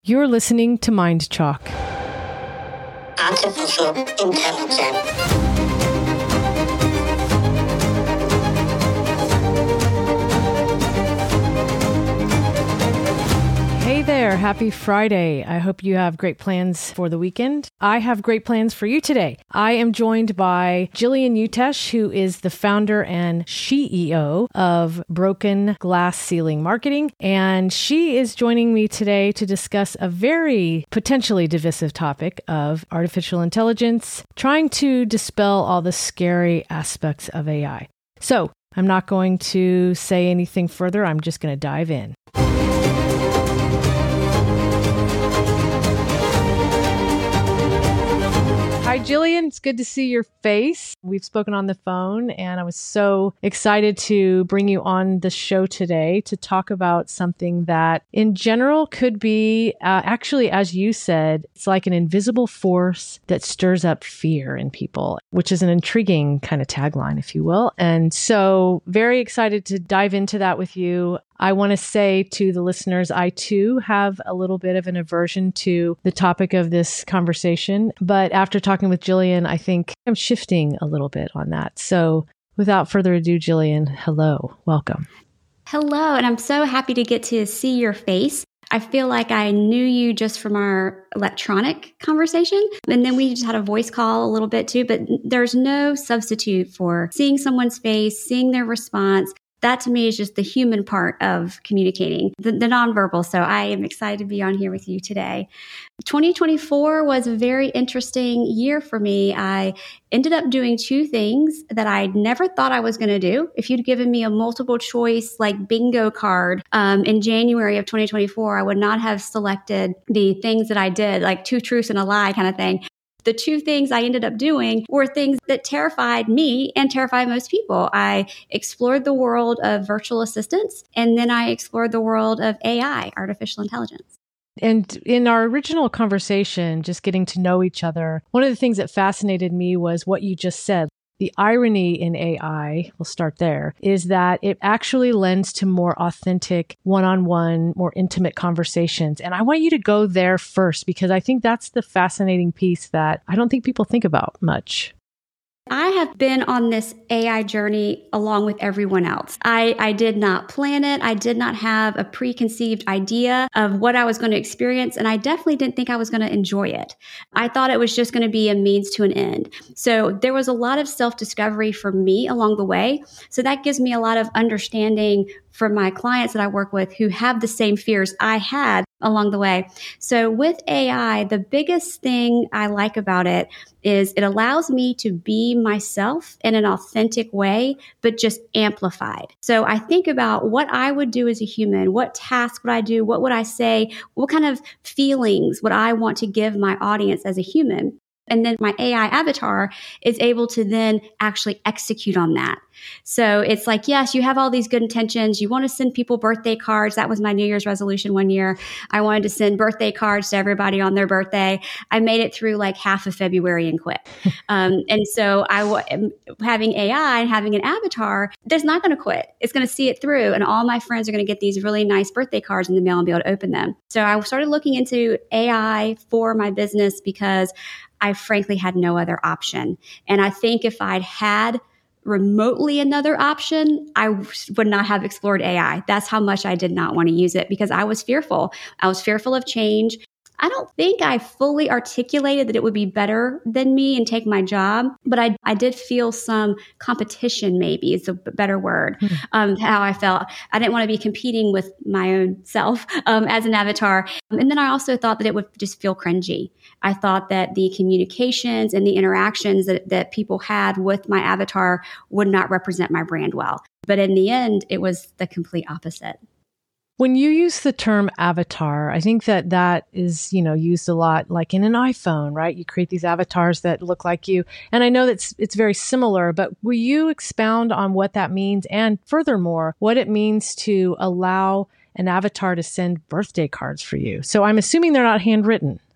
You're listening to Mind Chalk. Artificial intelligence. Hey there, happy Friday. I hope you have great plans for the weekend. I have great plans for you today. I am joined by Jillian Utesh, who is the founder and CEO of Broken Glass Ceiling Marketing. And she is joining me today to discuss a very potentially divisive topic of artificial intelligence, trying to dispel all the scary aspects of AI. So I'm not going to say anything further. I'm just going to dive in. Hi, Jillian. It's good to see your face. We've spoken on the phone, and I was so excited to bring you on the show today to talk about something that in general could be, actually, as you said, it's like an invisible force that stirs up fear in people, which is an intriguing kind of tagline, if you will. And so very excited to dive into that with you. I want to say to the listeners, I too have a little bit of an aversion to the topic of this conversation. But after talking with Jillian, I think I'm shifting a little bit on that. So without further ado, Jillian, hello, welcome. Hello, and I'm so happy to get to see your face. I feel like I knew you just from our electronic conversation, and then we just had a voice call a little bit too, but there's no substitute for seeing someone's face, seeing their response. That to me is just the human part of communicating, the nonverbal. So I am excited to be on here with you today. 2024 was a very interesting year for me. I ended up doing two things that I never thought I was going to do. If you'd given me a multiple choice like bingo card in January of 2024, I would not have selected the things that I did, like two truths and a lie kind of thing. The two things I ended up doing were things that terrified me and terrified most people. I explored the world of virtual assistants, and then I explored the world of AI, artificial intelligence. And in our original conversation, just getting to know each other, one of the things that fascinated me was what you just said. The irony in AI, we'll start there, is that it actually lends to more authentic, one-on-one, more intimate conversations. And I want you to go there first, because I think that's the fascinating piece that I don't think people think about much. I have been on this AI journey along with everyone else. I did not plan it. I did not have a preconceived idea of what I was going to experience, and I definitely didn't think I was going to enjoy it. I thought it was just going to be a means to an end. So there was a lot of self-discovery for me along the way. So that gives me a lot of understanding for my clients that I work with who have the same fears I had along the way. So with AI, the biggest thing I like about it is it allows me to be myself in an authentic way, but just amplified. So I think about what I would do as a human, what task would I do, what would I say, what kind of feelings would I want to give my audience as a human. And then my AI avatar is able to then actually execute on that. So it's like, yes, you have all these good intentions. You want to send people birthday cards. That was my New Year's resolution one year. I wanted to send birthday cards to everybody on their birthday. I made it through like half of February and quit. And so having AI and having an avatar that's not going to quit. It's going to see it through. And all my friends are going to get these really nice birthday cards in the mail and be able to open them. So I started looking into AI for my business because I frankly had no other option. And I think if I'd had remotely another option, I would not have explored AI. That's how much I did not want to use it because I was fearful. I was fearful of change. I don't think I fully articulated that it would be better than me and take my job, but I did feel some competition, maybe is a better word, how I felt. I didn't want to be competing with my own self as an avatar. And then I also thought that it would just feel cringy. I thought that the communications and the interactions that people had with my avatar would not represent my brand well. But in the end, it was the complete opposite. When you use the term avatar, I think that is, used a lot, like in an iPhone, right? You create these avatars that look like you. And I know that it's very similar, but will you expound on what that means? And furthermore, what it means to allow an avatar to send birthday cards for you? So I'm assuming they're not handwritten.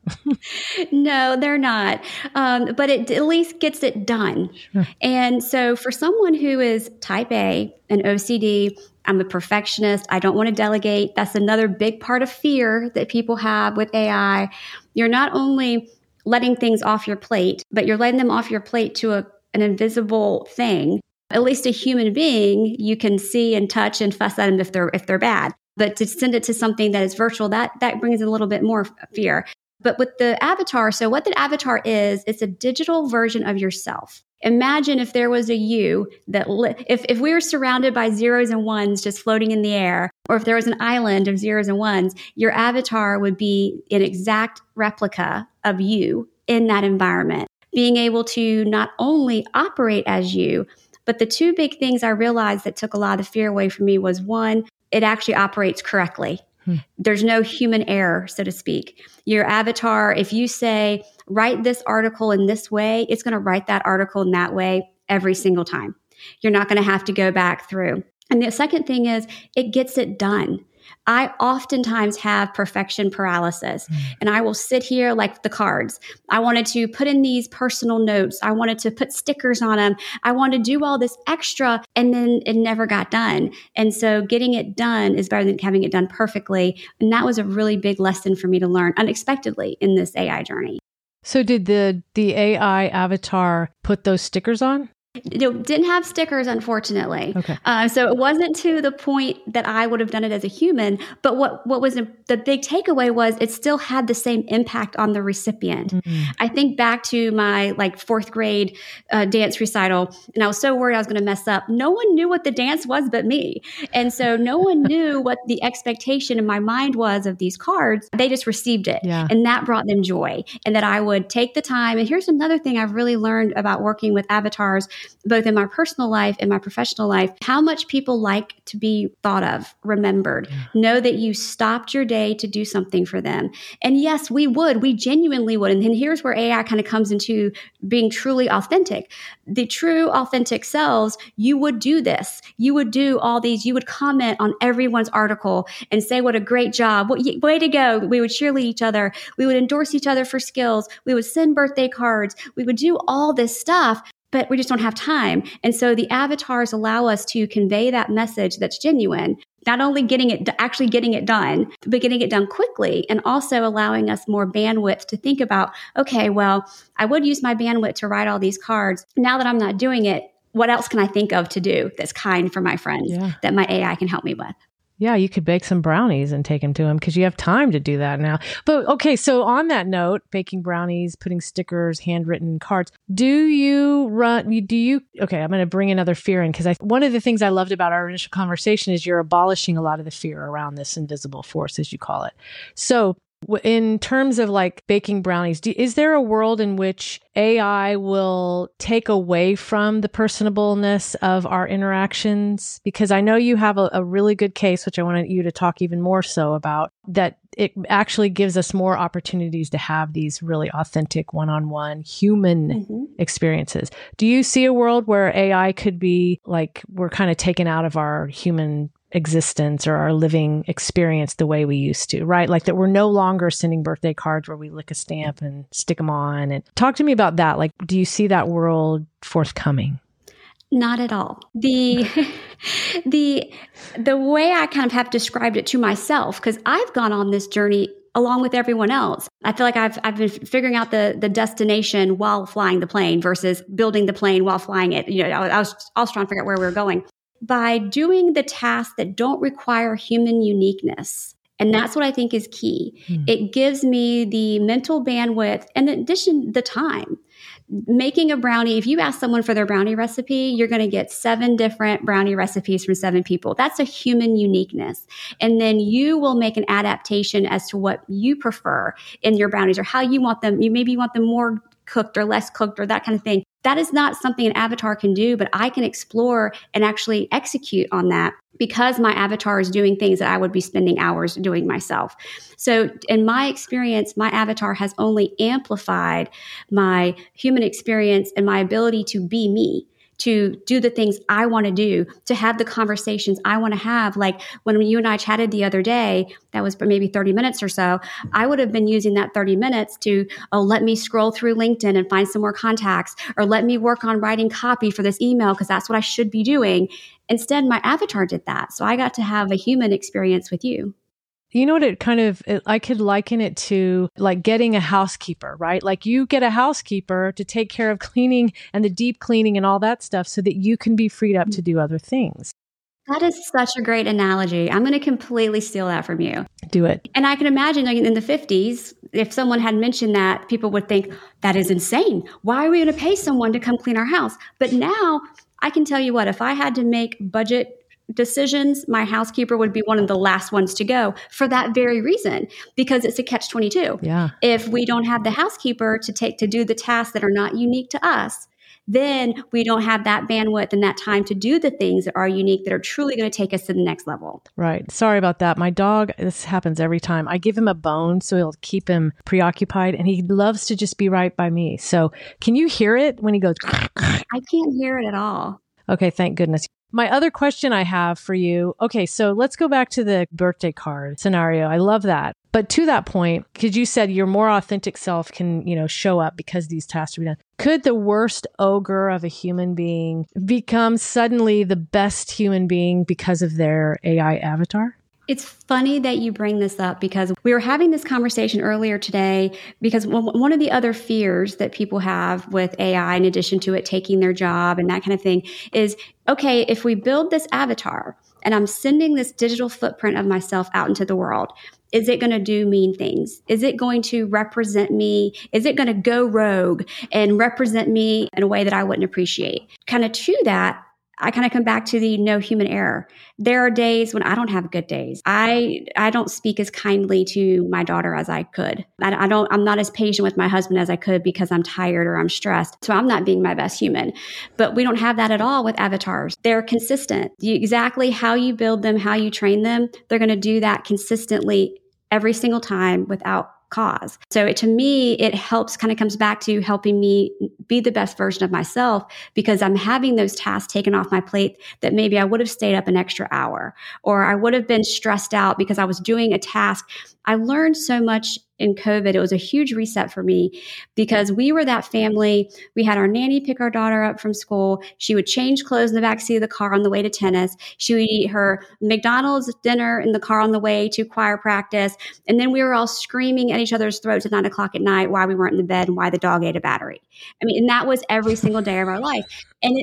No, they're not. But it at least gets it done. Sure. And so for someone who is type A and OCD, I'm a perfectionist. I don't want to delegate. That's another big part of fear that people have with AI. You're not only letting things off your plate, but you're letting them off your plate to an invisible thing. At least a human being, you can see and touch and fuss at them if they're bad. But to send it to something that is virtual, that brings a little bit more fear. But with the avatar, so what the avatar is, it's a digital version of yourself. Imagine if there was a you that, if we were surrounded by zeros and ones just floating in the air, or if there was an island of zeros and ones, your avatar would be an exact replica of you in that environment, being able to not only operate as you, but the two big things I realized that took a lot of the fear away from me was, one, it actually operates correctly. There's no human error, so to speak. Your avatar, if you say, write this article in this way, it's going to write that article in that way every single time. You're not going to have to go back through. And the second thing is, it gets it done. I oftentimes have perfection paralysis, and I will sit here like the cards. I wanted to put in these personal notes. I wanted to put stickers on them. I wanted to do all this extra, and then it never got done. And so getting it done is better than having it done perfectly. And that was a really big lesson for me to learn unexpectedly in this AI journey. So did the AI avatar put those stickers on? It didn't have stickers, unfortunately. Okay. So it wasn't to the point that I would have done it as a human. But what was the big takeaway was it still had the same impact on the recipient. Mm-hmm. I think back to my fourth grade dance recital, and I was so worried I was going to mess up. No one knew what the dance was but me. And so no one knew what the expectation in my mind was of these cards. They just received it. Yeah. And that brought them joy. And that I would take the time. And here's another thing I've really learned about working with avatars, both in my personal life and my professional life, how much people like to be thought of, remembered, know that you stopped your day to do something for them. And yes, we genuinely would. And then here's where AI kind of comes into being truly authentic. The true authentic selves, you would do this. You would do all these, you would comment on everyone's article and say, what a great job. Way to go. We would cheerlead each other. We would endorse each other for skills. We would send birthday cards. We would do all this stuff. But we just don't have time. And so the avatars allow us to convey that message that's genuine, not only actually getting it done, but getting it done quickly, and also allowing us more bandwidth to think about, okay, well, I would use my bandwidth to write all these cards. Now that I'm not doing it, what else can I think of to do that's kind for my friends that my AI can help me with? Yeah, you could bake some brownies and take them to them because you have time to do that now. But okay, so on that note, baking brownies, putting stickers, handwritten cards, okay, I'm going to bring another fear in because one of the things I loved about our initial conversation is you're abolishing a lot of the fear around this invisible force, as you call it. So in terms of baking brownies, is there a world in which AI will take away from the personableness of our interactions? Because I know you have a really good case, which I wanted you to talk even more so about, that it actually gives us more opportunities to have these really authentic one-on-one human experiences. Do you see a world where AI could be we're kind of taken out of our human existence or our living experience the way we used to, right? That we're no longer sending birthday cards where we lick a stamp and stick them on. And talk to me about that. Do you see that world forthcoming? Not at all. The way I kind of have described it to myself, because I've gone on this journey along with everyone else. I feel like I've been figuring out the destination while flying the plane versus building the plane while flying it. I was also trying to figure out where we were going. By doing the tasks that don't require human uniqueness. And that's what I think is key. It gives me the mental bandwidth and in addition, the time. Making a brownie, if you ask someone for their brownie recipe, you're going to get 7 different brownie recipes from 7 people. That's a human uniqueness. And then you will make an adaptation as to what you prefer in your brownies or how you want them. Maybe you want them more cooked or less cooked or that kind of thing. That is not something an avatar can do, but I can explore and actually execute on that because my avatar is doing things that I would be spending hours doing myself. So in my experience, my avatar has only amplified my human experience and my ability to be me, to do the things I want to do, to have the conversations I want to have. Like when you and I chatted the other day, that was maybe 30 minutes or so, I would have been using that 30 minutes to, let me scroll through LinkedIn and find some more contacts, or let me work on writing copy for this email because that's what I should be doing. Instead, my avatar did that. So I got to have a human experience with you. You know what I could liken it to like getting a housekeeper, right? Like you get a housekeeper to take care of cleaning and the deep cleaning and all that stuff so that you can be freed up to do other things. That is such a great analogy. I'm going to completely steal that from you. Do it. And I can imagine like in the 50s, if someone had mentioned that, people would think, that is insane. Why are we going to pay someone to come clean our house? But now I can tell you what, if I had to make budget decisions, my housekeeper would be one of the last ones to go for that very reason, because it's a catch-22. Yeah. If we don't have the housekeeper to do the tasks that are not unique to us, then we don't have that bandwidth and that time to do the things that are unique, that are truly going to take us to the next level. Right. Sorry about that. My dog, this happens every time. I give him a bone so it'll keep him preoccupied, and he loves to just be right by me. So can you hear it when he goes? I can't hear it at all. Okay, thank goodness. My other question I have for you, okay, so let's go back to the birthday card scenario. I love that. But to that point, because you said your more authentic self can, show up because these tasks are done. Could the worst ogre of a human being become suddenly the best human being because of their AI avatar? It's funny that you bring this up, because we were having this conversation earlier today, because one of the other fears that people have with AI, in addition to it taking their job and that kind of thing, is, okay, if we build this avatar and I'm sending this digital footprint of myself out into the world, is it going to do mean things? Is it going to represent me? Is it going to go rogue and represent me in a way that I wouldn't appreciate? Kind of to that, I kind of come back to the no human error. There are days when I don't have good days. I don't speak as kindly to my daughter as I could. I'm not as patient with my husband as I could because I'm tired or I'm stressed. So I'm not being my best human. But we don't have that at all with avatars. They're consistent. Exactly how you build them, how you train them, they're going to do that consistently every single time without cause. So to me, it comes back to helping me be the best version of myself, because I'm having those tasks taken off my plate that maybe I would have stayed up an extra hour, or I would have been stressed out because I was doing a task. I learned so much in COVID. It was a huge reset for me, because we were that family. We had our nanny pick our daughter up from school. She would change clothes in the backseat of the car on the way to tennis. She would eat her McDonald's dinner in the car on the way to choir practice. And then we were all screaming at each other's throats at 9 o'clock at night why we weren't in the bed and why the dog ate a battery. I mean, and that was every single day of our life. And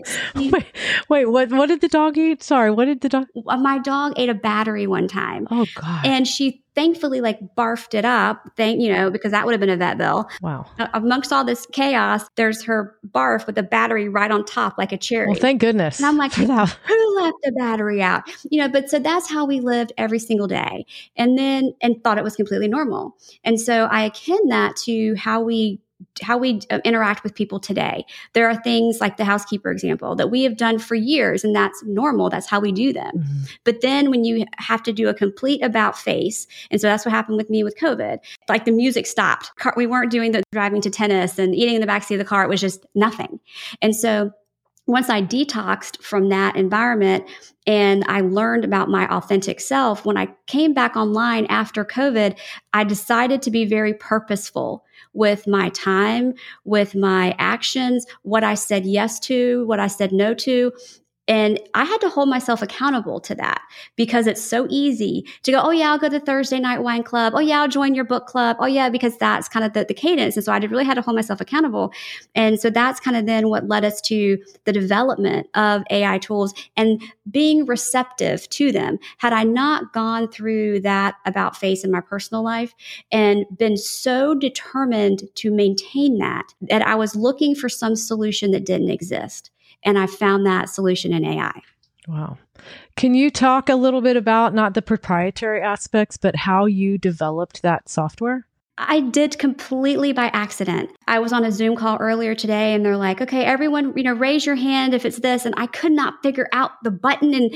wait, what did the dog eat? Sorry, what did the dog? My dog ate a battery one time. Oh God. And she thankfully barfed it up, because that would have been a vet bill. Wow. Amongst all this chaos, there's her barf with the battery right on top like a cherry. Well, thank goodness. And I'm like, who left the battery out? But so that's how we lived every single day, and thought it was completely normal. And so I akin that to how we interact with people today. There are things like the housekeeper example that we have done for years, and that's normal. That's how we do them. Mm-hmm. But then when you have to do a complete about face, and so that's what happened with me with COVID, like the music stopped. We weren't doing the driving to tennis and eating in the backseat of the car. It was just nothing. And so once I detoxed from that environment and I learned about my authentic self, when I came back online after COVID, I decided to be very purposeful with my time, with my actions, what I said yes to, what I said no to. And I had to hold myself accountable to that, because it's so easy to go, oh yeah, I'll go to the Thursday night wine club. Oh yeah, I'll join your book club. Oh yeah, because that's kind of the cadence. And so I really had to hold myself accountable. And so that's kind of then what led us to the development of AI tools and being receptive to them. Had I not gone through that about face in my personal life and been so determined to maintain that I was looking for some solution that didn't exist. And I found that solution in AI. Wow. Can you talk a little bit about not the proprietary aspects, but how you developed that software? I did completely by accident. I was on a Zoom call earlier today and they're like, okay, everyone, raise your hand if it's this. And I could not figure out the button and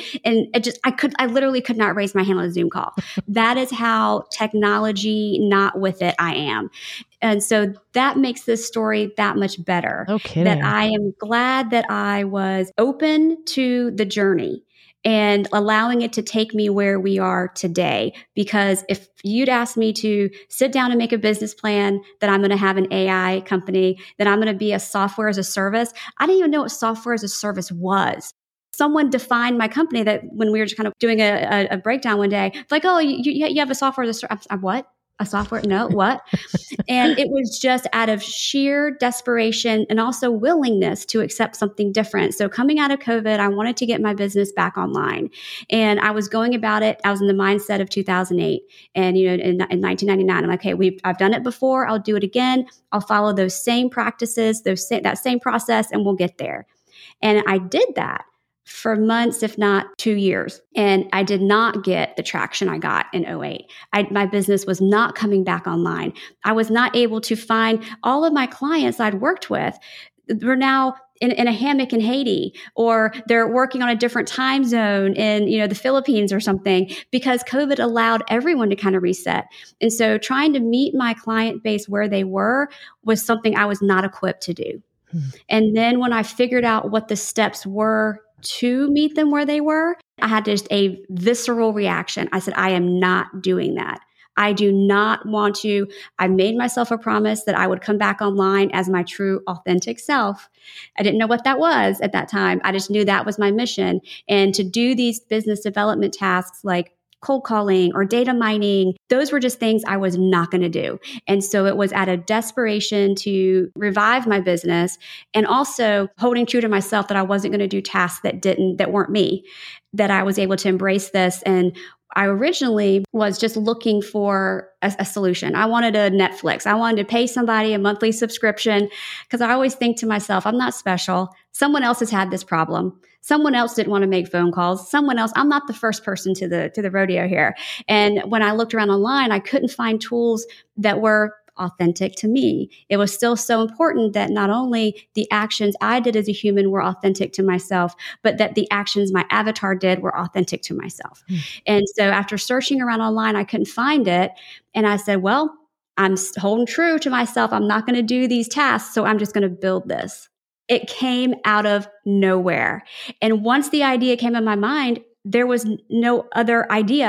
I literally could not raise my hand on a Zoom call. That is how technology not with it I am. And so that makes this story that much better. No kidding. That I am glad that I was open to the journey and allowing it to take me where we are today. Because if you'd asked me to sit down and make a business plan that I'm going to have an AI company, that I'm going to be a software as a service, I didn't even know what software as a service was. Someone defined my company that when we were just kind of doing a breakdown one day, it's like, oh, you have a software as a service. What? A software? No, what? And it was just out of sheer desperation and also willingness to accept something different. So coming out of COVID, I wanted to get my business back online. And I was going about it. I was in the mindset of 2008. And, in 1999, I'm like, okay, I've done it before. I'll do it again. I'll follow those same practices, that same process, and we'll get there. And I did that for months, if not 2 years. And I did not get the traction I got in 2008. My business was not coming back online. I was not able to find all of my clients I'd worked with were now in a hammock in Haiti, or they're working on a different time zone in, the Philippines or something, because COVID allowed everyone to kind of reset. And so trying to meet my client base where they were was something I was not equipped to do. And then when I figured out what the steps were to meet them where they were, I had just a visceral reaction. I said, I am not doing that. I do not want to. I made myself a promise that I would come back online as my true, authentic self. I didn't know what that was at that time. I just knew that was my mission. And to do these business development tasks like cold calling or data mining, those were just things I was not going to do. And so it was out of desperation to revive my business and also holding true to myself that I wasn't going to do tasks that weren't me, that I was able to embrace this. And I originally was just looking for a solution. I wanted a Netflix. I wanted to pay somebody a monthly subscription because I always think to myself, I'm not special. Someone else has had this problem. Someone else didn't want to make phone calls. Someone else, I'm not the first person to the rodeo here. And when I looked around online, I couldn't find tools that were authentic to me. It was still so important that not only the actions I did as a human were authentic to myself, but that the actions my avatar did were authentic to myself. And so after searching around online, I couldn't find it. And I said, well, I'm holding true to myself. I'm not going to do these tasks. So I'm just going to build this. It came out of nowhere. And once the idea came in my mind, there was no other idea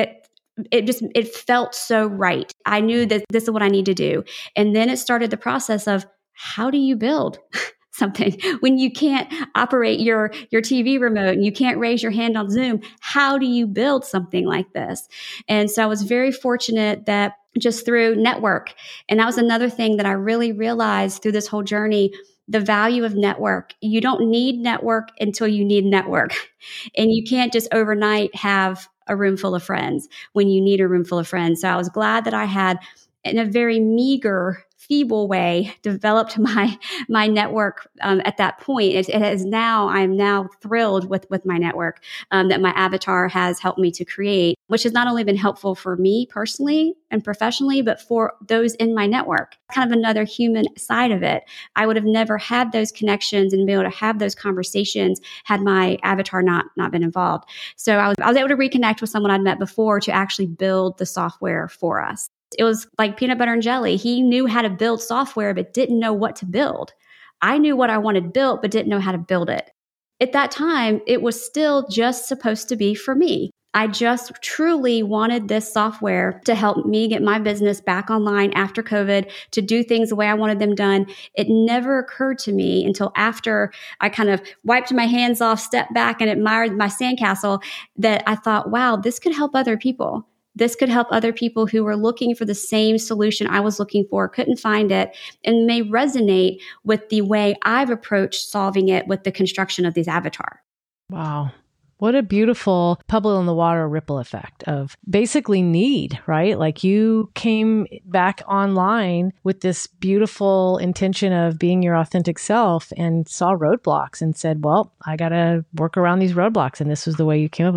it felt so right. I knew that this is what I need to do. And then it started the process of how do you build something when you can't operate your TV remote and you can't raise your hand on Zoom? How do you build something like this? And so I was very fortunate that just through network. And that was another thing that I really realized through this whole journey, the value of network. You don't need network until you need network. And you can't just overnight have a room full of friends when you need a room full of friends. So I was glad that I had, in a very meager, feeble way, developed my network at that point. I'm now thrilled with my network that my avatar has helped me to create, which has not only been helpful for me personally and professionally, but for those in my network. Kind of another human side of it. I would have never had those connections and been able to have those conversations had my avatar not been involved. So I was able to reconnect with someone I'd met before to actually build the software for us. It was like peanut butter and jelly. He knew how to build software, but didn't know what to build. I knew what I wanted built, but didn't know how to build it. At that time, it was still just supposed to be for me. I just truly wanted this software to help me get my business back online after COVID, to do things the way I wanted them done. It never occurred to me until after I kind of wiped my hands off, stepped back, and admired my sandcastle that I thought, wow, this could help other people. This could help other people who were looking for the same solution I was looking for, couldn't find it, and may resonate with the way I've approached solving it with the construction of these avatar. Wow. What a beautiful puddle in the water ripple effect of basically need, right? Like you came back online with this beautiful intention of being your authentic self and saw roadblocks and said, well, I got to work around these roadblocks. And this was the way you came up with it.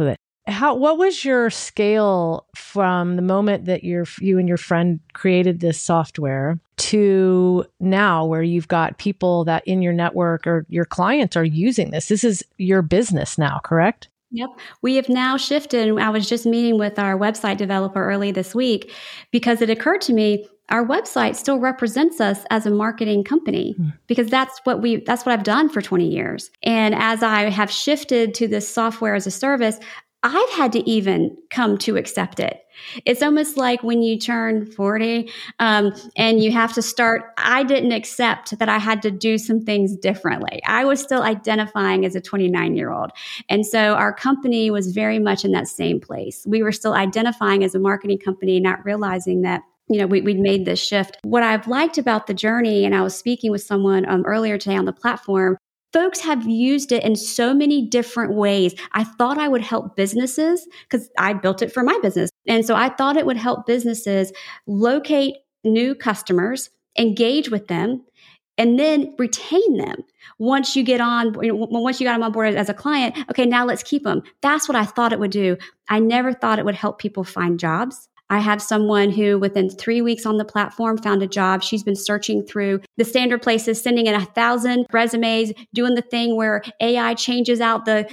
what was your scale from the moment that you and your friend created this software to now where you've got people that in your network or your clients are using this? This is your business now, correct? Yep. We have now shifted. I was just meeting with our website developer early this week because it occurred to me our website still represents us as a marketing company because that's what I've done for 20 years. And as I have shifted to this software as a service, I've had to even come to accept it. It's almost like when you turn 40 and you have to start. I didn't accept that I had to do some things differently. I was still identifying as a 29-year-old. And so our company was very much in that same place. We were still identifying as a marketing company, not realizing that we'd made this shift. What I've liked about the journey, and I was speaking with someone earlier today on the platform, folks have used it in so many different ways. I thought I would help businesses because I built it for my business. And so I thought it would help businesses locate new customers, engage with them, and then retain them. Once you got them on board as a client, okay, now let's keep them. That's what I thought it would do. I never thought it would help people find jobs. I have someone who within 3 weeks on the platform found a job. She's been searching through the standard places, sending in 1,000 resumes, doing the thing where AI changes out the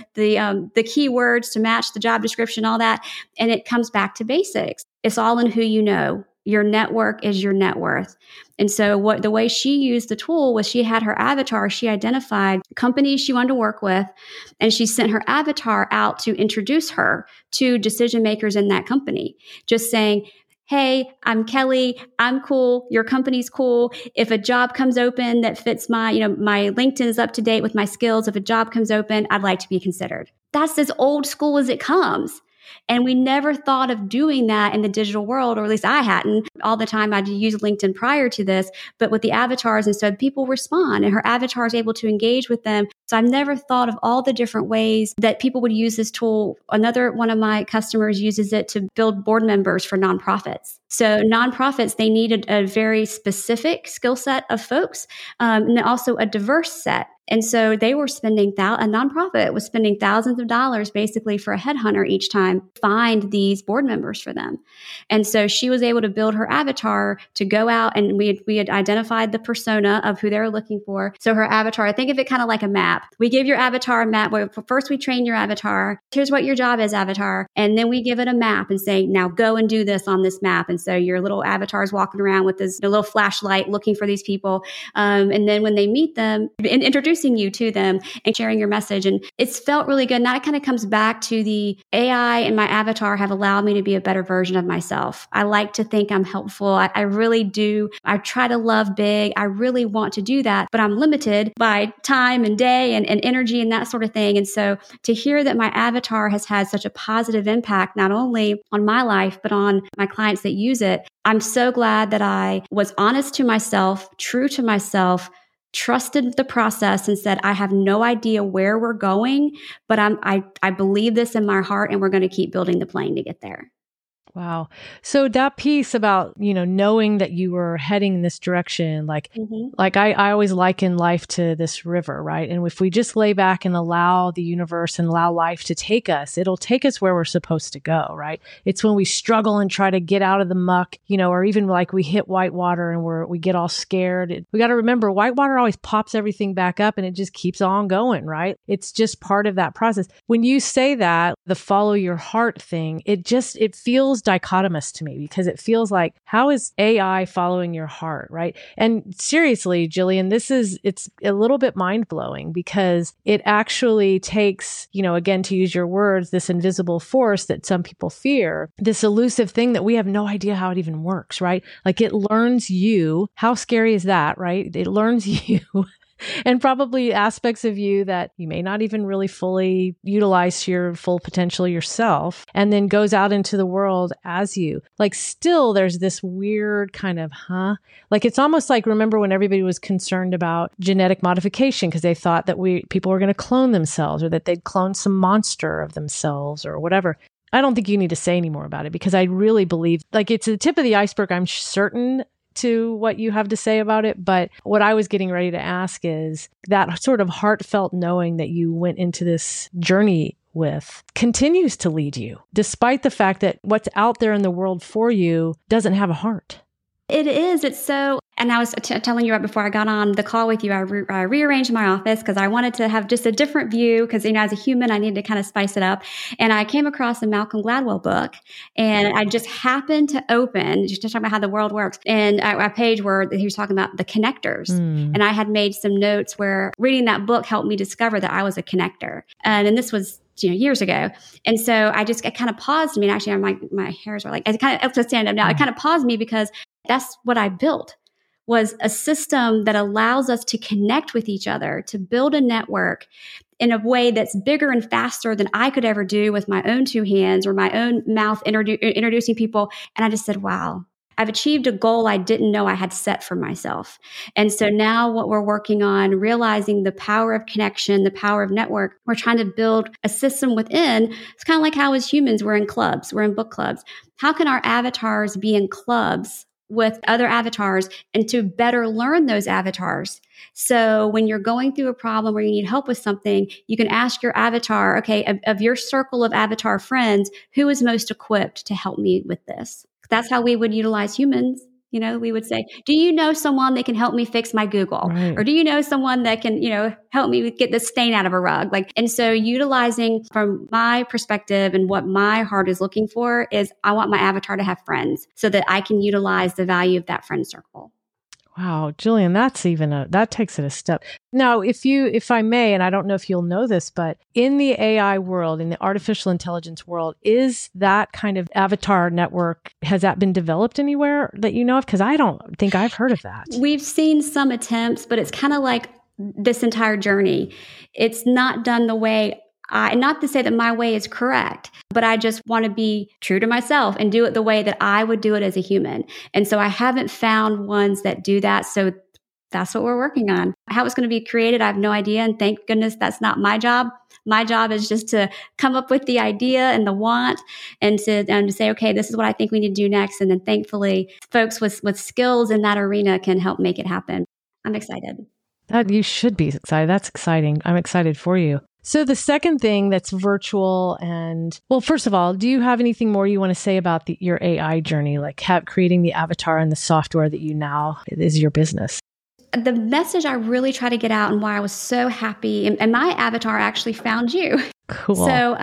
keywords to match the job description, all that. And it comes back to basics. It's all in who you know. Your network is your net worth. And so the way she used the tool was she had her avatar. She identified companies she wanted to work with, and she sent her avatar out to introduce her to decision makers in that company, just saying, hey, I'm Kelly. I'm cool. Your company's cool. If a job comes open that fits my LinkedIn is up to date with my skills. If a job comes open, I'd like to be considered. That's as old school as it comes. And we never thought of doing that in the digital world, or at least I hadn't. All the time I'd used LinkedIn prior to this, but with the avatars instead, people respond and her avatar is able to engage with them. So I've never thought of all the different ways that people would use this tool. Another one of my customers uses it to build board members for nonprofits. So nonprofits, they needed a very specific skill set of folks, and also a diverse set. And so they were spending, a nonprofit was spending thousands of dollars basically for a headhunter each time to find these board members for them. And so she was able to build her avatar to go out, and we had identified the persona of who they were looking for. So her avatar, think of it kind of like a map. We give your avatar a map. First we train your avatar. Here's what your job is, avatar. And then we give it a map and say, now go and do this on this map. And so your little avatar is walking around with this little flashlight looking for these people. And then when they meet them, introducing you to them and sharing your message. And it's felt really good. Now it kind of comes back to the AI and my avatar have allowed me to be a better version of myself. I like to think I'm helpful. I really do. I try to love big. I really want to do that, but I'm limited by time and day and energy and that sort of thing. And so to hear that my avatar has had such a positive impact, not only on my life, but on my clients that use it, I'm so glad that I was honest to myself, true to myself, trusted the process and said, I have no idea where we're going, but I believe this in my heart and we're going to keep building the plane to get there. Wow. So that piece about, knowing that you were heading in this direction, like I always liken life to this river, right? And if we just lay back and allow the universe and allow life to take us, it'll take us where we're supposed to go, right? It's when we struggle and try to get out of the muck, or even like we hit white water and we get all scared. We got to remember white water always pops everything back up and it just keeps on going, right? It's just part of that process. When you say that, the follow your heart thing, it feels dichotomous to me because it feels like, how is AI following your heart, right? And seriously, Jillian, it's a little bit mind-blowing because it actually takes, again, to use your words, this invisible force that some people fear, this elusive thing that we have no idea how it even works, right? Like it learns you. How scary is that, right? It learns you. And probably aspects of you that you may not even really fully utilize to your full potential yourself, and then goes out into the world as you. Like still there's this weird kind of, like it's almost like, remember when everybody was concerned about genetic modification because they thought that people were going to clone themselves or that they'd clone some monster of themselves or whatever. I don't think you need to say any more about it because I really believe like it's the tip of the iceberg. I'm certain to what you have to say about it. But what I was getting ready to ask is that sort of heartfelt knowing that you went into this journey with continues to lead you, despite the fact that what's out there in the world for you doesn't have a heart. It is. It's so, and I was telling you right before I got on the call with you, I rearranged my office because I wanted to have just a different view because, as a human, I needed to kind of spice it up. And I came across a Malcolm Gladwell book, and I just happened to open, just to talk about how the world works, and a page where he was talking about the connectors. And I had made some notes where reading that book helped me discover that I was a connector. And this was years ago. And so I kind of paused me, and actually my hairs were like, I kind of have to stand up now. It kind of paused me because that's what I built, was a system that allows us to connect with each other, to build a network in a way that's bigger and faster than I could ever do with my own two hands or my own mouth introducing people. And I just said, wow, I've achieved a goal I didn't know I had set for myself. And so now what we're working on, realizing the power of connection, the power of network, we're trying to build a system within. It's kind of like how as humans, we're in clubs, we're in book clubs. How can our avatars be in clubs with other avatars and to better learn those avatars? So when you're going through a problem or you need help with something, you can ask your avatar, okay, of your circle of avatar friends, who is most equipped to help me with this? That's how we would utilize humans. We would say, do you know someone that can help me fix my Google? Right. Or do you know someone that can, help me get the stain out of a rug? And so utilizing from my perspective and what my heart is looking for is I want my avatar to have friends so that I can utilize the value of that friend circle. Wow, Jillian, that takes it a step. Now, if I may, and I don't know if you'll know this, but in the AI world, in the artificial intelligence world, is that kind of avatar network, has that been developed anywhere that you know of? Because I don't think I've heard of that. We've seen some attempts, but it's kind of like this entire journey. It's not done the way not to say that my way is correct, but I just want to be true to myself and do it the way that I would do it as a human. And so I haven't found ones that do that. So that's what we're working on. How it's going to be created, I have no idea. And thank goodness that's not my job. My job is just to come up with the idea and the want and to say, okay, this is what I think we need to do next. And then thankfully, folks with skills in that arena can help make it happen. I'm excited. You should be excited. That's exciting. I'm excited for you. So the second thing that's virtual first of all, do you have anything more you want to say about your AI journey, like creating the avatar and the software that you now is your business? The message I really try to get out and why I was so happy, and my avatar actually found you. Cool. So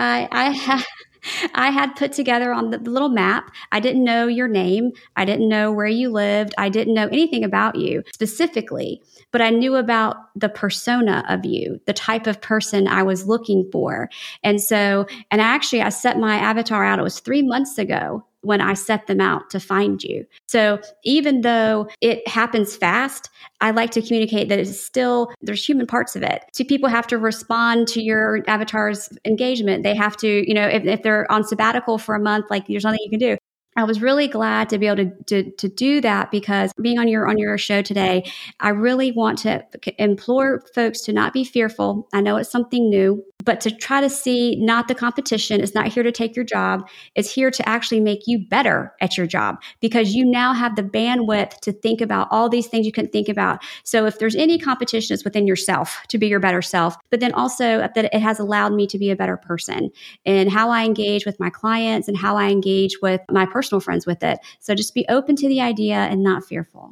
I had put together on the little map. I didn't know your name. I didn't know where you lived. I didn't know anything about you specifically, but I knew about the persona of you, the type of person I was looking for. And actually I set my avatar out. It was 3 months ago when I set them out to find you. So even though it happens fast, I like to communicate that it's still, there's human parts of it. So people have to respond to your avatar's engagement. They have to, if they're on sabbatical for a month, like there's nothing you can do. I was really glad to be able to do that because being on your show today, I really want to implore folks to not be fearful. I know it's something new, but to try to see not the competition. It's not here to take your job. It's here to actually make you better at your job because you now have the bandwidth to think about all these things you couldn't think about. So if there's any competition, it's within yourself to be your better self, but then also that it has allowed me to be a better person in how I engage with my clients and how I engage with my personal friends with it. So just be open to the idea and not fearful.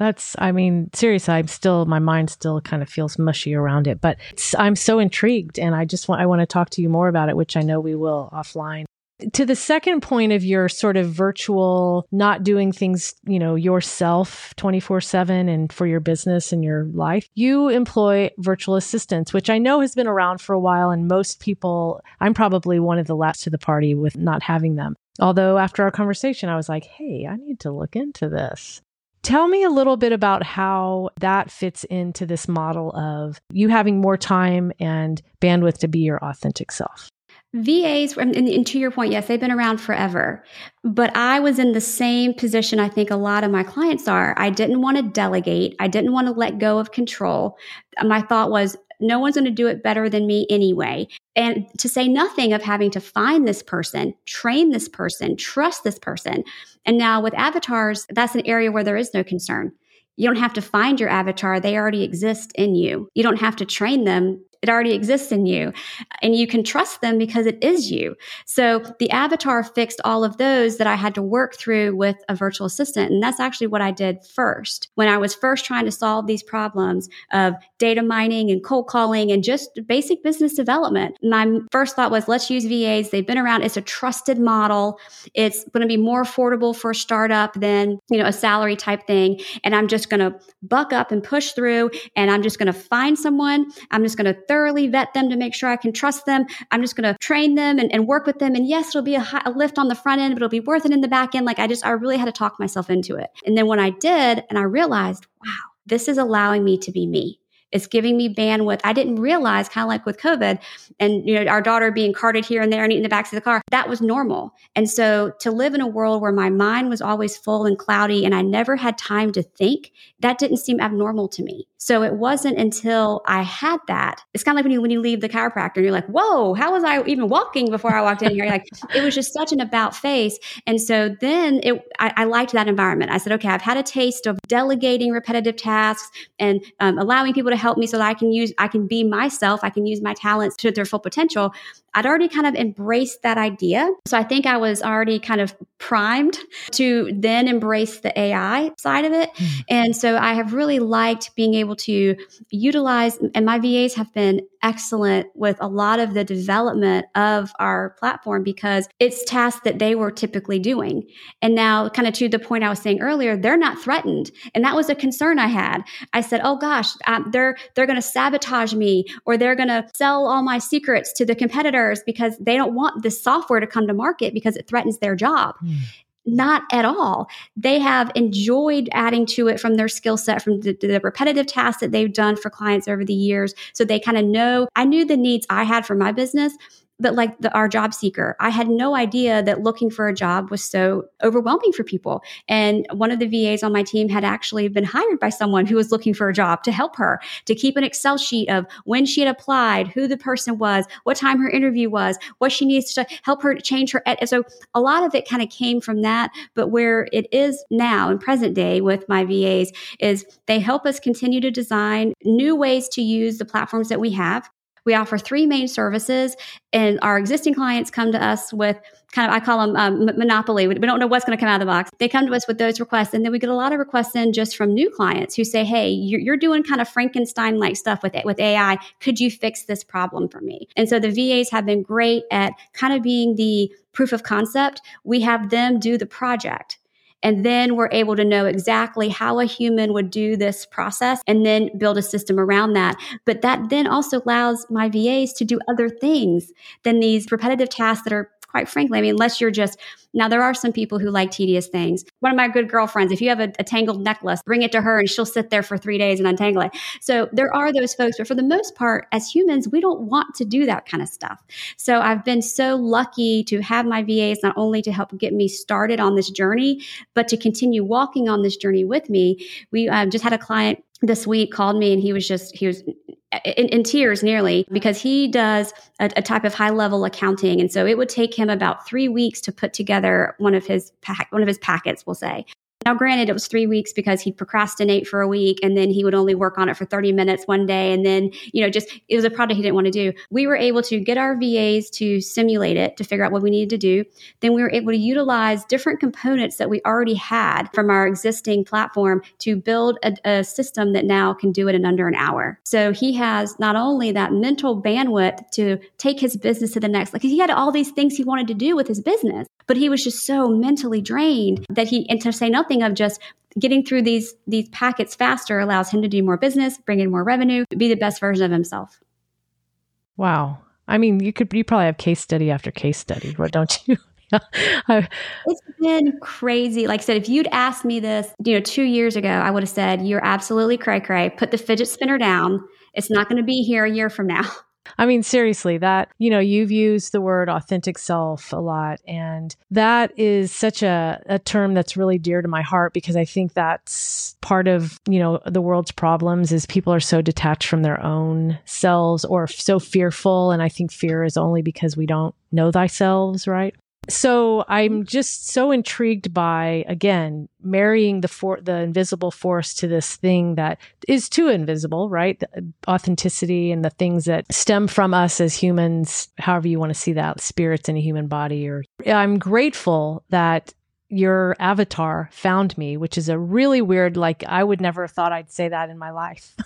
Seriously, my mind still kind of feels mushy around it, but I'm so intrigued and I want to talk to you more about it, which I know we will offline. To the second point of your sort of virtual, not doing things, yourself 24/7 and for your business and your life, you employ virtual assistants, which I know has been around for a while. And most people, I'm probably one of the last to the party with not having them. Although after our conversation, I was like, hey, I need to look into this. Tell me a little bit about how that fits into this model of you having more time and bandwidth to be your authentic self. VAs, and to your point, yes, they've been around forever, but I was in the same position I think a lot of my clients are. I didn't want to delegate. I didn't want to let go of control. My thought was, no one's going to do it better than me anyway. And to say nothing of having to find this person, train this person, trust this person. And now with avatars, that's an area where there is no concern. You don't have to find your avatar. They already exist in you. You don't have to train them. It already exists in you. And you can trust them because it is you. So the avatar fixed all of those that I had to work through with a virtual assistant. And that's actually what I did first. When I was first trying to solve these problems of data mining and cold calling and just basic business development, my first thought was, let's use VAs. They've been around. It's a trusted model. It's going to be more affordable for a startup than, a salary type thing. And I'm just going to buck up and push through. And I'm just going to find someone. I'm just going to thoroughly vet them to make sure I can trust them. I'm just going to train them and work with them. And yes, it'll be a lift on the front end, but it'll be worth it in the back end. Like I really had to talk myself into it. And then when I did, and I realized, wow, this is allowing me to be me. It's giving me bandwidth. I didn't realize, kind of like with COVID and, our daughter being carted here and there and eating the backseat of the car, that was normal. And so to live in a world where my mind was always full and cloudy and I never had time to think, that didn't seem abnormal to me. So it wasn't until I had that. It's kind of like when you leave the chiropractor and you're like, whoa, how was I even walking before I walked in here? Like, it was just such an about face. And so then I liked that environment. I said, okay, I've had a taste of delegating repetitive tasks and allowing people to help me so that I can be myself. I can use my talents to their full potential. I'd already kind of embraced that idea. So I think I was already kind of primed to then embrace the AI side of it. And so I have really liked being able to utilize, and my VAs have been excellent with a lot of the development of our platform because it's tasks that they were typically doing. And now kind of to the point I was saying earlier, they're not threatened. And that was a concern I had. I said, oh gosh, they're going to sabotage me or they're going to sell all my secrets to the competitors because they don't want this software to come to market because it threatens their job. Not at all. They have enjoyed adding to it from their skill set, from the repetitive tasks that they've done for clients over the years. So they kind of know, I knew the needs I had for my business, but like our job seeker, I had no idea that looking for a job was so overwhelming for people. And one of the VAs on my team had actually been hired by someone who was looking for a job to help her, to keep an Excel sheet of when she had applied, who the person was, what time her interview was, what she needs to help her change her. So a lot of it kind of came from that. But where it is now in present day with my VAs is they help us continue to design new ways to use the platforms that we have. We offer 3 main services, and our existing clients come to us with kind of, I call them monopoly. We don't know what's going to come out of the box. They come to us with those requests, and then we get a lot of requests in just from new clients who say, hey, you're doing kind of Frankenstein-like stuff with AI. Could you fix this problem for me? And so the VAs have been great at kind of being the proof of concept. We have them do the project. And then we're able to know exactly how a human would do this process and then build a system around that. But that then also allows my VAs to do other things than these repetitive tasks that are, quite frankly, I mean, unless you're just, now there are some people who like tedious things. One of my good girlfriends, if you have a tangled necklace, bring it to her and she'll sit there for 3 days and untangle it. So there are those folks, but for the most part, as humans, we don't want to do that kind of stuff. So I've been so lucky to have my VAs not only to help get me started on this journey, but to continue walking on this journey with me. We just had a client this week called me and he was in tears nearly because he does a type of high level accounting. And so it would take him about 3 weeks to put together one of his packets, we'll say. Now, granted, it was 3 weeks because he'd procrastinate for a week and then he would only work on it for 30 minutes one day. And then, it was a project he didn't want to do. We were able to get our VAs to simulate it, to figure out what we needed to do. Then we were able to utilize different components that we already had from our existing platform to build a system that now can do it in under an hour. So he has not only that mental bandwidth to take his business to the next, like he had all these things he wanted to do with his business, but he was just so mentally drained that and to say nothing of just getting through these packets faster allows him to do more business, bring in more revenue, be the best version of himself. Wow. I mean, you probably have case study after case study, don't you? It's been crazy. Like I said, if you'd asked me this, 2 years ago, I would have said, you're absolutely cray-cray. Put the fidget spinner down. It's not going to be here a year from now. I mean, seriously, that, you've used the word authentic self a lot. And that is such a term that's really dear to my heart because I think that's part of, the world's problems is people are so detached from their own selves or so fearful. And I think fear is only because we don't know thyself, right? So I'm just so intrigued by, again, marrying the invisible force to this thing that is too invisible, right? The authenticity and the things that stem from us as humans, however you want to see that, spirits in a human body. Or I'm grateful that your avatar found me, which is a really weird, like I would never have thought I'd say that in my life.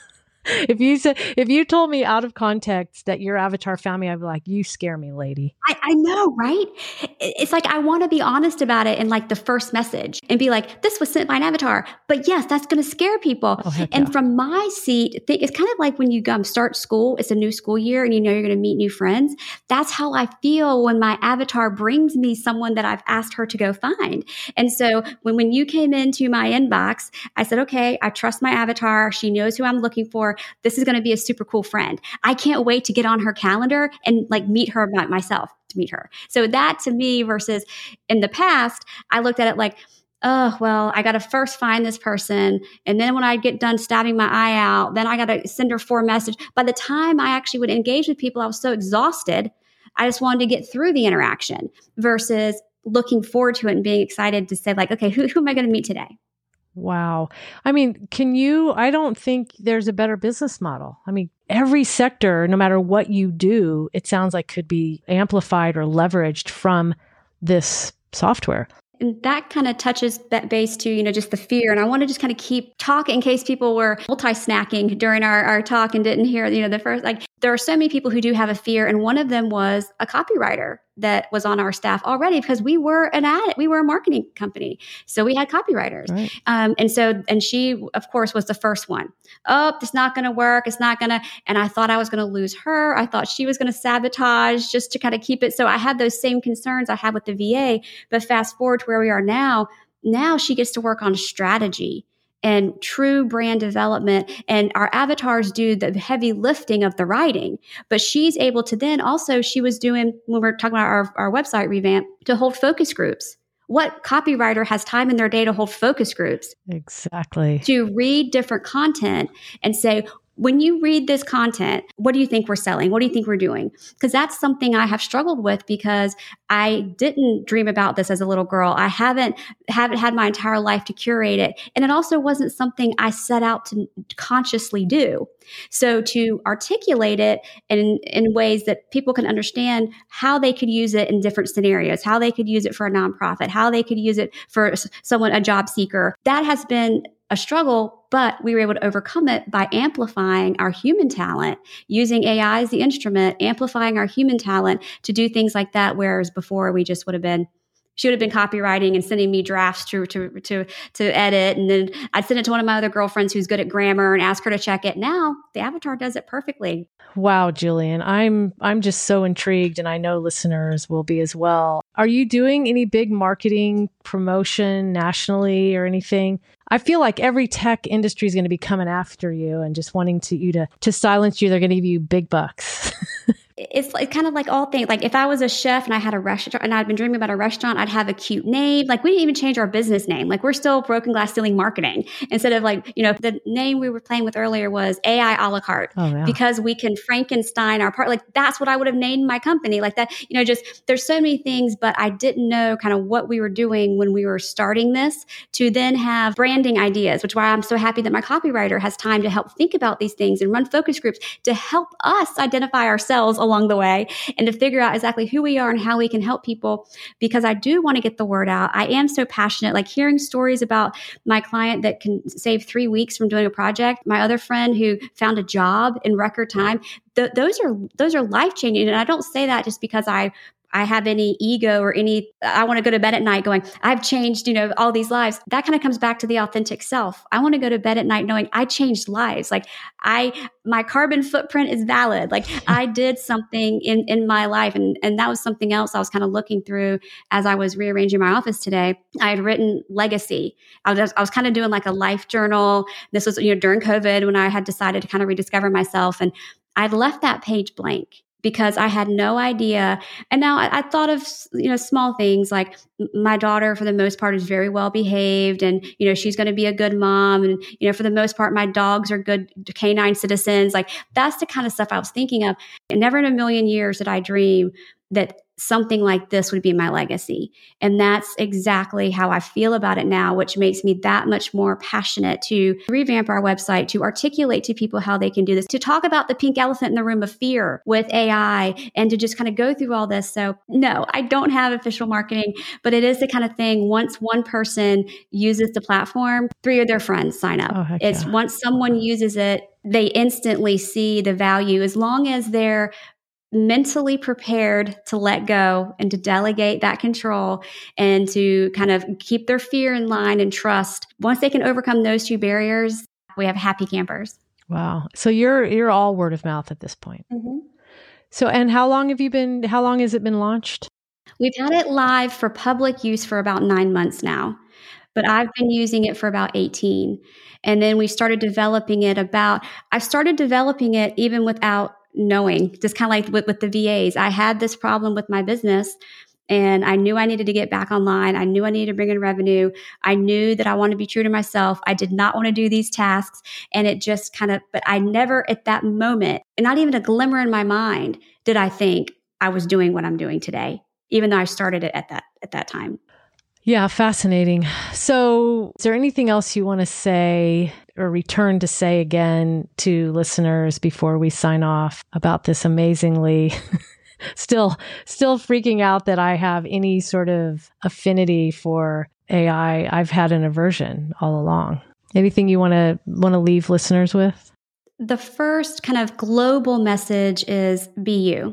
If you told me out of context that your avatar found me, I'd be like, you scare me, lady. I know, right? It's like, I want to be honest about it in like the first message and be like, this was sent by an avatar. But yes, that's going to scare people. Oh, heck and yeah. from my seat, it's kind of like when you start school, it's a new school year and you know you're going to meet new friends. That's how I feel when my avatar brings me someone that I've asked her to go find. And so when you came into my inbox, I said, okay, I trust my avatar. She knows who I'm looking for. This is going to be a super cool friend. I can't wait to get on her calendar and like meet her myself to meet her. So that to me versus in the past, I looked at it like, oh, well, I got to first find this person. And then when I get done stabbing my eye out, then I got to send her 4 messages. By the time I actually would engage with people, I was so exhausted. I just wanted to get through the interaction versus looking forward to it and being excited to say like, okay, who am I going to meet today? Wow. I mean, I don't think there's a better business model. I mean, every sector, no matter what you do, it sounds like could be amplified or leveraged from this software. And that kind of touches that base to, just the fear. And I want to just kind of keep talking in case people were multi-snacking during our talk and didn't hear, the first, like there are so many people who do have a fear. And one of them was a copywriter that was on our staff already because we were a marketing company. So we had copywriters. Right. And she, of course, was the first one. Oh, it's not going to work. It's not going to. And I thought I was going to lose her. I thought she was going to sabotage just to kind of keep it. So I had those same concerns I had with the VA, but fast forward to where we are now she gets to work on strategy and true brand development. And our avatars do the heavy lifting of the writing. But she's able to then also, she was doing, when we're talking about our website revamp, to hold focus groups. What copywriter has time in their day to hold focus groups? Exactly. To read different content and say, when you read this content, what do you think we're selling? What do you think we're doing? Because that's something I have struggled with because I didn't dream about this as a little girl. I haven't had my entire life to curate it. And it also wasn't something I set out to consciously do. So to articulate it in ways that people can understand how they could use it in different scenarios, how they could use it for a nonprofit, how they could use it for someone, a job seeker, that has been a struggle, but we were able to overcome it by amplifying our human talent, using AI as the instrument, amplifying our human talent to do things like that. Whereas before we just she would have been copywriting and sending me drafts to edit. And then I'd send it to one of my other girlfriends who's good at grammar and ask her to check it. Now the avatar does it perfectly. Wow, Jillian, I'm just so intrigued, and I know listeners will be as well. Are you doing any big marketing promotion nationally or anything? I feel like every tech industry is going to be coming after you and just wanting to silence you. They're going to give you big bucks. It's like kind of like all things. Like if I was a chef and I had a restaurant and I'd been dreaming about a restaurant, I'd have a cute name. Like we didn't even change our business name. Like we're still Broken Glass Ceiling Marketing. Instead of like, the name we were playing with earlier was AI a la carte. Oh, yeah. Because we can Frankenstein our part. Like that's what I would have named my company. Like that, just there's so many things, but I didn't know kind of what we were doing when we were starting this to then have branding ideas, which is why I'm so happy that my copywriter has time to help think about these things and run focus groups to help us identify ourselves along the way and to figure out exactly who we are and how we can help people, because I do want to get the word out. I am so passionate, like hearing stories about my client that can save 3 weeks from doing a project. My other friend who found a job in record time. Those are life-changing. And I don't say that just because I have any ego or I want to go to bed at night going, I've changed, all these lives. That kind of comes back to the authentic self. I want to go to bed at night knowing I changed lives. Like my carbon footprint is valid. Like I did something in my life. And that was something else I was kind of looking through as I was rearranging my office today. I had written legacy. I was kind of doing like a life journal. This was, during COVID when I had decided to kind of rediscover myself. And I'd left that page blank, because I had no idea. And now I thought of, small things like my daughter, for the most part, is very well behaved and, she's going to be a good mom. And, for the most part, my dogs are good canine citizens. Like that's the kind of stuff I was thinking of. And never in a million years did I dream that something like this would be my legacy. And that's exactly how I feel about it now, which makes me that much more passionate to revamp our website, to articulate to people how they can do this, to talk about the pink elephant in the room of fear with AI, and to just kind of go through all this. So no, I don't have official marketing, but it is the kind of thing, once one person uses the platform, 3 of their friends sign up. It's once someone uses it, they instantly see the value, as long as they're mentally prepared to let go and to delegate that control and to kind of keep their fear in line and trust. Once they can overcome those 2 barriers, we have happy campers. Wow. So you're all word of mouth at this point. Mm-hmm. So, and how long has it been launched? We've had it live for public use for about 9 months now, but I've been using it for about 18. And then we started developing it I started developing it even without knowing, just kind of like with the VAs. I had this problem with my business, and I knew I needed to get back online. I knew I needed to bring in revenue. I knew that I wanted to be true to myself. I did not want to do these tasks. And it just but I never at that moment, and not even a glimmer in my mind, did I think I was doing what I'm doing today, even though I started it at that time. Yeah, fascinating. So is there anything else you want to say or return to say again to listeners before we sign off about this amazingly, still freaking out that I have any sort of affinity for AI? I've had an aversion all along. Anything you want to leave listeners with? The first kind of global message is be you.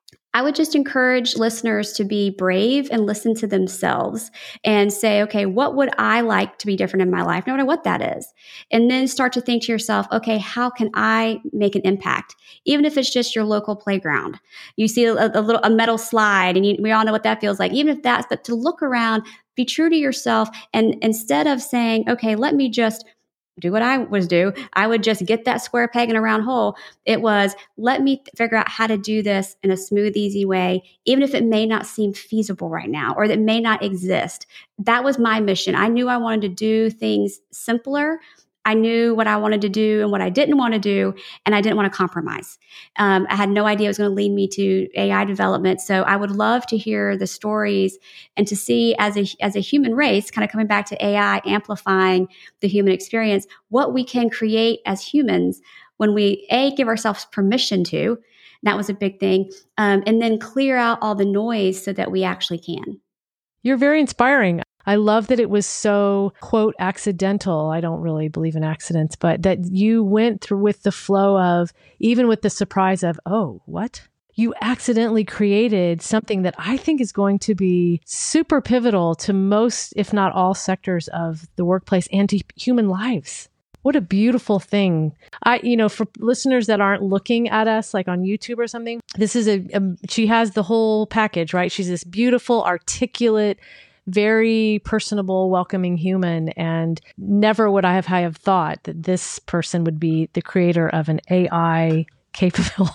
I would just encourage listeners to be brave and listen to themselves and say, okay, what would I like to be different in my life, no matter what that is? And then start to think to yourself, okay, how can I make an impact? Even if it's just your local playground. You see a metal slide, and we all know what that feels like. Even if but to look around, be true to yourself. And instead of saying, okay, let me just do what I would just get that square peg in a round hole. It was, let me figure out how to do this in a smooth, easy way, even if it may not seem feasible right now, or that may not exist. That was my mission. I knew I wanted to do things simpler. I knew what I wanted to do and what I didn't want to do, and I didn't want to compromise. I had no idea it was going to lead me to AI development. So I would love to hear the stories and to see, as a human race, kind of coming back to AI amplifying the human experience, what we can create as humans when we give ourselves permission to. That was a big thing. And then clear out all the noise so that we actually can. You're very inspiring. I love that it was so, quote, accidental. I don't really believe in accidents, but that you went through with the flow of, even with the surprise of, oh, what? You accidentally created something that I think is going to be super pivotal to most, if not all, sectors of the workplace and to human lives. What a beautiful thing. For listeners that aren't looking at us like on YouTube or something, this is she has the whole package, right? She's this beautiful, articulate, very personable, welcoming human. And never would I have thought that this person would be the creator of an AI capable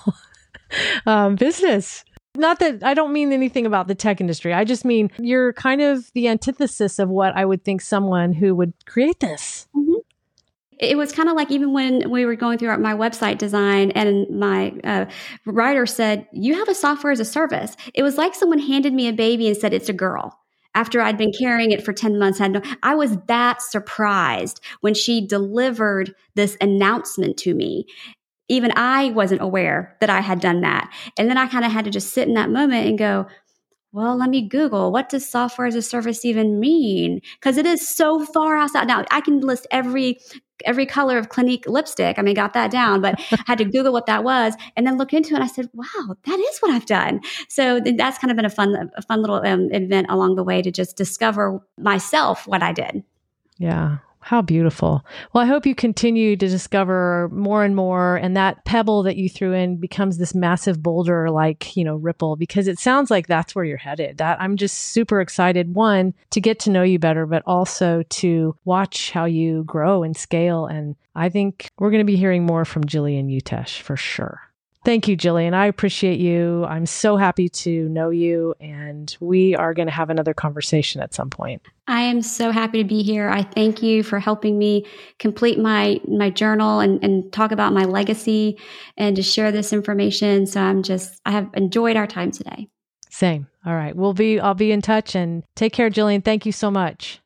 business. Not that I don't mean anything about the tech industry. I just mean you're kind of the antithesis of what I would think someone who would create this. Mm-hmm. It was kind of like, even when we were going through my website design and my writer said, you have a software as a service. It was like someone handed me a baby and said, it's a girl. After I'd been carrying it for 10 months, I was that surprised when she delivered this announcement to me. Even I wasn't aware that I had done that. And then I kind of had to just sit in that moment and go, well, let me Google, what does software as a service even mean? Because it is so far outside. Now, I can list every color of Clinique lipstick. I mean, got that down, but I had to Google what that was and then look into it. And I said, wow, that is what I've done. So that's kind of been a fun little event along the way to just discover myself what I did. Yeah. How beautiful. Well, I hope you continue to discover more and more, and that pebble that you threw in becomes this massive boulder ripple, because it sounds like that's where you're headed. That I'm just super excited, one, to get to know you better, but also to watch how you grow and scale. And I think we're going to be hearing more from Jillian Utesh for sure. Thank you, Jillian. I appreciate you. I'm so happy to know you, and we are going to have another conversation at some point. I am so happy to be here. I thank you for helping me complete my journal and talk about my legacy and to share this information. So I have enjoyed our time today. Same. All right. I'll be in touch, and take care, Jillian. Thank you so much.